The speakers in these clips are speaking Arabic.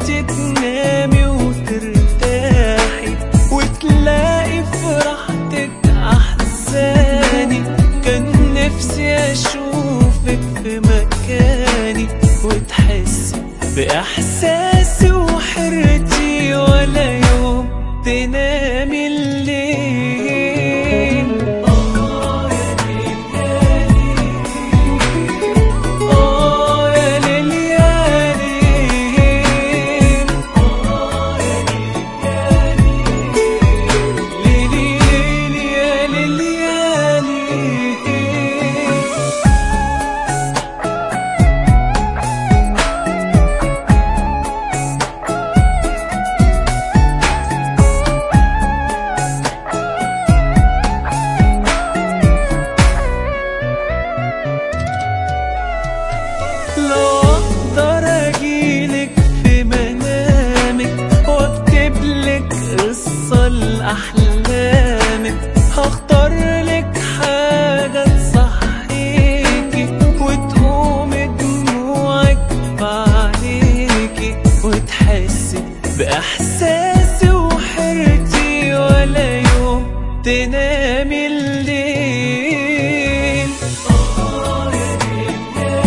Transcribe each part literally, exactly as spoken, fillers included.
انتي تنامي وترتاحي وتلاقي في راحتك احزاني. كان نفسي اشوفك في مكاني وتحسي باحساسي وحرتي، ولا يوم تنامي الليل. آه يا ليل آه يا ليل يا ليل آه يا ليل يا ليل يا ليل. لو اقدر اجيلك في منامك واكتبلك قصة لاحلامك، هختارلك حاجة تصحيكي وتقوم دموعك بعينيكي وتحسي باحساسي وحرتي، ولا يوم تنامي الليل. آه يا ليل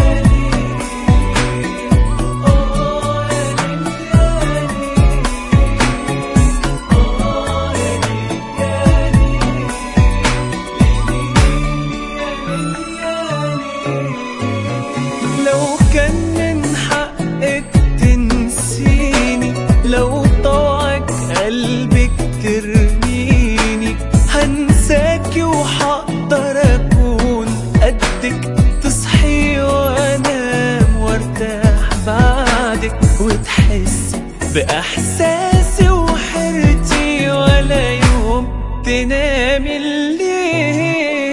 لو كان من حقك تنسيني، لو طوعك قلبك ترميني، هنساكي وحقدر اكون قدك. تصحي وانام وارتاح بعدك وتحسي باحساسي وحرتي، ولا يوم تنامي الليل.